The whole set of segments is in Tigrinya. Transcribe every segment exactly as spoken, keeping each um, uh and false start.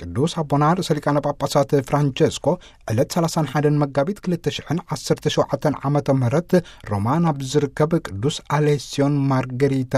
ቅዱስ አቡነ ርእሰ ሊቃነ ጳጳሳት ፍራንቼስኮ ዕለት ሰላሳ አንድ መጋቢት ሁለት ሺህ ዓሰርተ ሸውዓተ ዓመተ ምህረት ሮማን ኣብ ዝርከብ ቅዱስ አሌሲዮን ማርገሪታ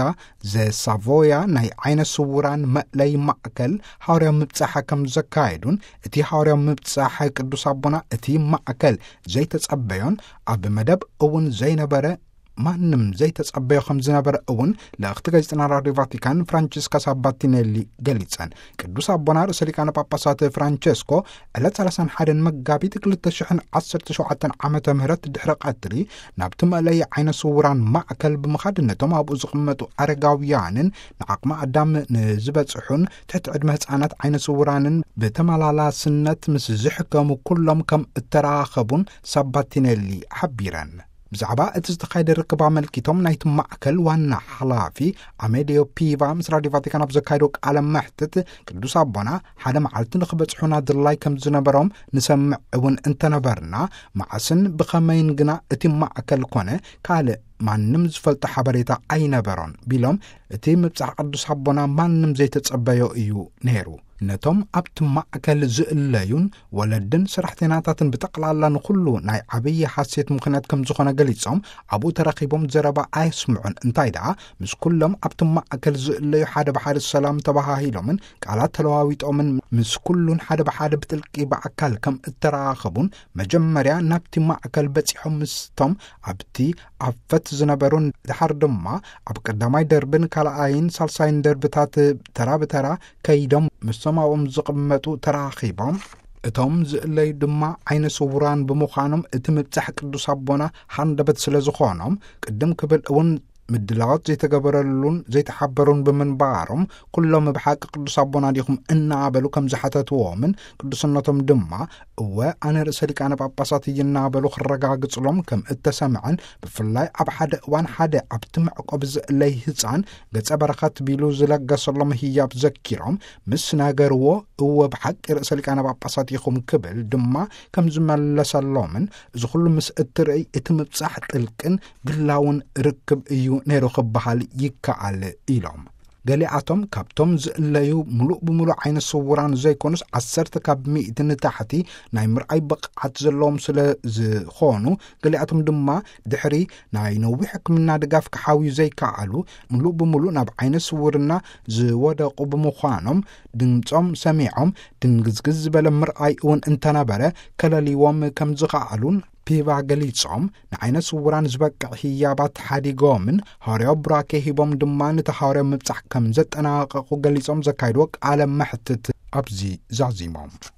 ዘሳቮያ ናይ ዓይነ ስውራን መእለይ ማእከል ሐዋርያዊ ምብጻሕ ከም ዘካየዱን እቲ ሐዋርያዊ ምብጻሕ ቅዱስ አቡነ እቲ ማእከል ዘይተጸበዮን ኣብ መደብ እውን ዘይነበረ ማንም ዘይተጸበዮ ከም ዝነበረ እውን ለእኽቲ ጋዜጣና ራድዮ ቫቲካን ፍራንቺስካ ሳባቲኔሊ ገሊጸን ቅዱስ አቡነ ርእሰ ሊቃነ ጳጳሳት ፍራንቼስኮ ዕለት ሰላሳ አንድ መጋቢት ሁለት ሺህ ዓሰርተ ሸውዓተ ዓመተ ምህረት ድሕረ ቀትሪ ናብቲ መእለይ ዓይነ ስውራን ማእከል ብምኻድ ነቶም ኣብኡ ዝቕመጡ ኣረጋውያንን ንዓቕመ ኣዳም ንዝበጽሑን ትሕቲ ዕድመ ህፃናት ዓይነ ስውራንን ብተመላላስነት ምስ ዝሕከሙ ኩሎም ከም እተራኸቡን ሳባቲኔሊ ሓቢረን ብዛዕባ እቲ ዝተኻየደ ርክባ መልኪቶም ናይቲ ማእከል ዋና ሓላፊ ኣሜድዮ ፒቫ ምስ ራድዮ ቫቲካን ኣብ ዘካየዶ ቃለ መሕትት ቅዱስ አቡነ ሓደ መዓልቲ ንኽበጽሑና ድላይ ከም ዝነበሮም ንሰምዕ እውን እንተነበርና መዓስን ብኸመይን ግና እቲ ማእከል ኮነ ካልእ ማንም ዝፈልጦ ሓበሬታ ኣይነበሮን ቢሎም እቲ ምብጻሕ ቅዱስ አቡነ ማንም ዘይተጸበዮ እዩ ነይሩ ነቶም ኣብቲ ማእከል ዝእለዩን ወለድን ስራሕተኛታትን ብጠቕላላ ንኹሉ ናይ ዓብዪ ሓሴት ምኽንያት ከም ዝኾነ ገሊጾም ኣብኡ ተረኺቦም ዘረባ ኣይስምዑን እንታይ ደኣ ምስ ኩሎም ኣብቲ ማእከል ዝእለዩ ሓደ ብሓደ ሰላም ተባሂሎምን ቃላት ተለዋዊጦምን ምስ ኩሉን ሓደ ብሓደ ብጥልቂ በኣካል ከም እተራኸቡን መጀመርያ ናብቲ ማእከል በፂሖም ምስቶም ኣብቲ ኣፈት ዝነበሩን ድሓር ድማ ኣብ ቀዳማይ ደርብን ካልኣይን ሳልሳይን ደርብታት ተራ ብተራ ከይዶም ምስቶም ኣብኦም ዝቕመጡ ተራኺቦም እቶም ዝእለዩ ድማ ዓይነ ስውራን ብምዃኖም እቲ ምብጻሕ ቅዱስ አቡነ ሃንደበት ስለ ዝኾኖም ቅድም ክብል እውን ምድላዋት ዘይተገበረሉን ዘይተሓበሩን ብምንባሮም ኩሎም ብሓቂ ቅዱስ አቡነ ዲኹም እናበሉ ከም ዝሓተትዎምን ቅዱስነቶም ድማ እወ ኣነ ርእሰ ሊቃነ ጳጳሳት እናበሉ ክረጋግጽሎም ከም እተሰምዐን ብፍላይ ኣብ ሓደ እዋን ሓደ ኣብቲ ምዕቆብ ዝእለይ ህፃን ገጸ በረኸት ቢሉ ዝለገሰሎም ህያብ ዘኪሮም ምስ ነገርዎ እወ ብሓቂ ርእሰ ሊቃነ ጳጳሳት ኢኹም ክብል ድማ ከም ዝመለሰሎምን እዚ ኩሉ ምስ እትርኢ እቲ ምብጻሕ ጥልቅን ግላውን ርክብ እዩ ነይሩ ክበሃል ይከኣል ኢሎም ገሊኣቶም ካብቶም ዝእለዩ ሙሉእ ብምሉእ ዓይነ ስውራን ዘይኮኑስ ዓሰርተ ካብ ሚእቲ ንታሕቲ ናይ ምርኣይ ብቕዓት ዘለዎም ስለ ዝኾኑ ገሊኣቶም ድማ ድሕሪ ናይ ነዊሕ ሕክምና ድጋፍ ክሓውዩ ዘይከኣሉ ሙሉእ ብምሉእ ናብ ዓይነ ስውርና ዝወደቑ ብምዃኖም ድምፆም ሰሚዖም ድንግዝግዝ ዝበለ ምርኣይ እውን እንተነበረ ከለሊዎም ከም ዝኸኣሉን ፒቫ ገሊጾም ንዓይነ ስውራን ዝበቅዕ ህያባት ሓዲጎምን ሐዋርያዊ ቡራኬ ሂቦም ድማ ነቲ ሐዋርያዊ ምብጻሕ ከም ዘጠናቐቑ ገሊጾም ዘካይድዎ ቃለ መሕትት ኣብዚ ዛዚሞም